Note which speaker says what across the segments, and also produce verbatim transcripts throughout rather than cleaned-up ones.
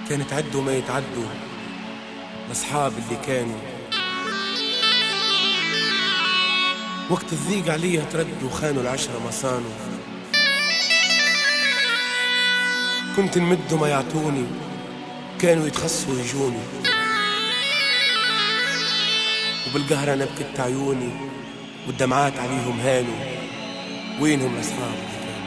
Speaker 1: كان تعدوا ما يتعدوا الأصحاب اللي كانوا وقت الضيق عليها تردوا خانوا العشرة ما صانوا. كنت نمد ما يعطوني كانوا يتخصوا يجوني، وبالقهر أنا بكت عيوني والدمعات عليهم هانوا. وينهم الأصحاب؟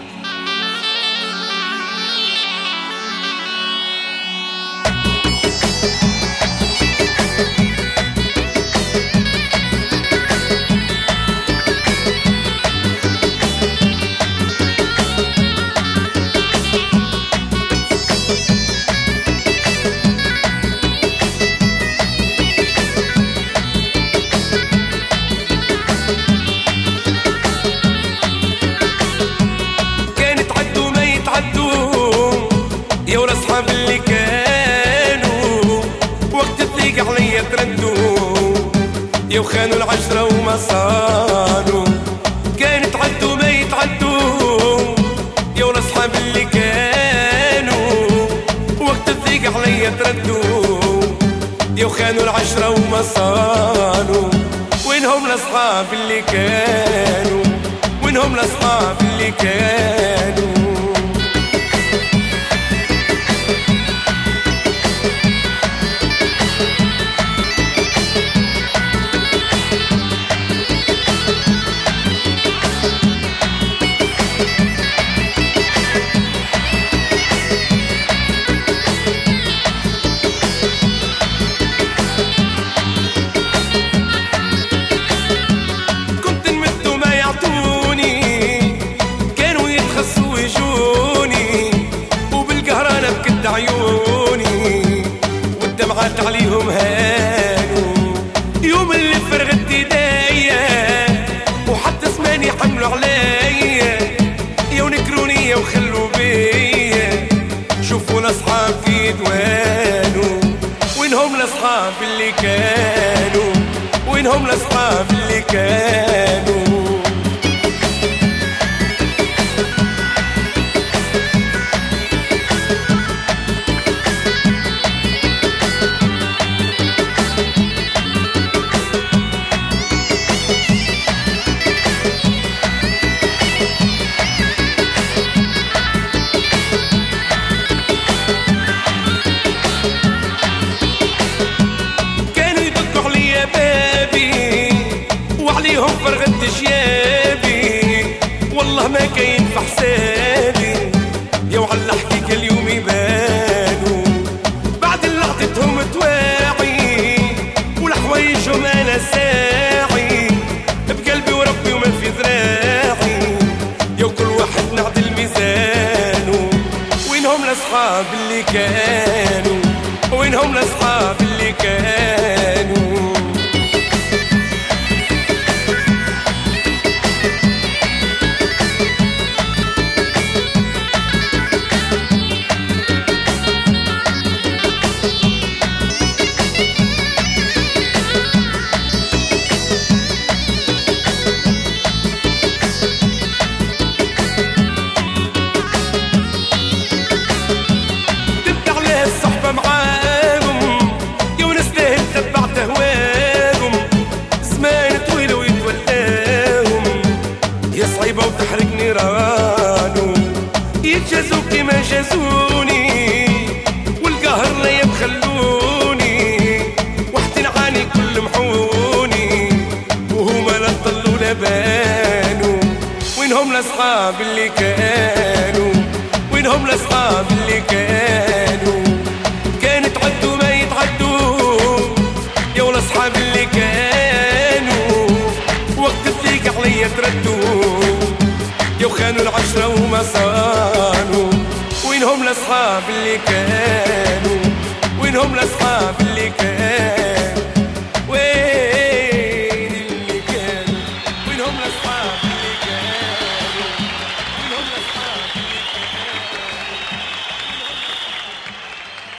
Speaker 1: يا ولاد اصحاب اللي كانوا وقت الضيق عليا تردوا، يا وخانوا العشرة وما صانوا. كان تعدوا ما يتعدوا يا ولاد اصحاب اللي كانوا وقت الضيق عليا تردوا، يا وخانوا العشرة وما صانوا. وينهم الاصحاب اللي كانوا؟ وينهم الاصحاب اللي كانوا؟ عيوني والدمعات عليهم هانوا. يوم اللي فرغت ايديا وحتى زماني حملوا عليا، يا ونكروني يا وخلوا بيا. شوفوا الاصحاب في دوانوا، وينهم الاصحاب اللي كانوا؟ وينهم الاصحاب اللي كانوا؟ وعليهم فرغت شيابي والله ما كاين في حسابي، يا وعلى الحقيقة اليوم يبانوا بعد اللي عطيتهم تواعي والحوايجهم انا ساعي بقلبي وربي وما في ذراعي، يا وكل واحد نعدل ميزانه. وينهم الاصحاب اللي كانوا؟ وينهم الاصحاب اللي كانوا؟ معاهم يا ونستاهل تبعت هواهم، زمان طويل ويتولاهم يا صعيبة وتحرق نيرانو. يتجازوا كيما جازوني والقهر لا يبخلوني، وحدي نعاني كل محوني وهما لا طلوا لا بانوا. وينهم الاصحاب اللي كانوا؟ وينهم الاصحاب اللي كانوا؟ تعدوا ما يتعدوا يا ولا اصحاب اللي كانوا وقت الضيق عليا تردوا، يا وخانوا العشرة وما صانوا. وينهم الاصحاب اللي كانوا؟ وينهم الاصحاب اللي كانوا؟